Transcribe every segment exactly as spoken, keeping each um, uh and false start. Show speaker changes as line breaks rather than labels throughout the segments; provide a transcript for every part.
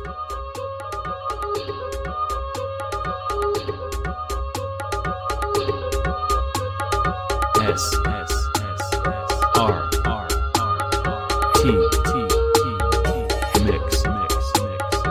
S S S R R R T T T mix mix mix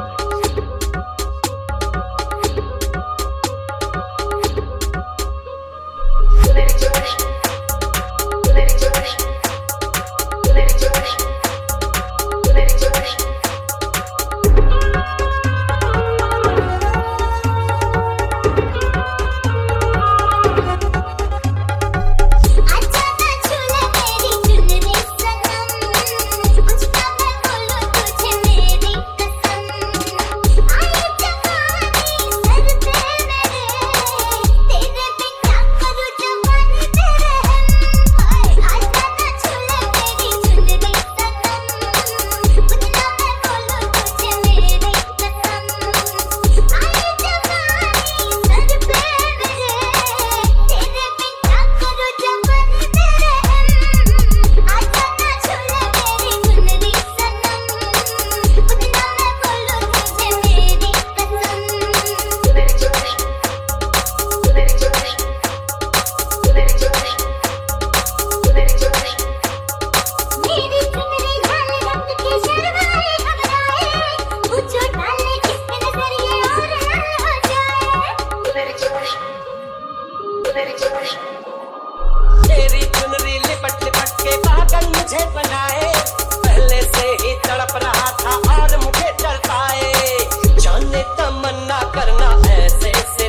तेरी चुनरी लिपट लिपट के पागल मुझे बनाए, पहले से ही तड़प रहा था और मुझे तड़पाए, जाने तमन्ना करना ऐसे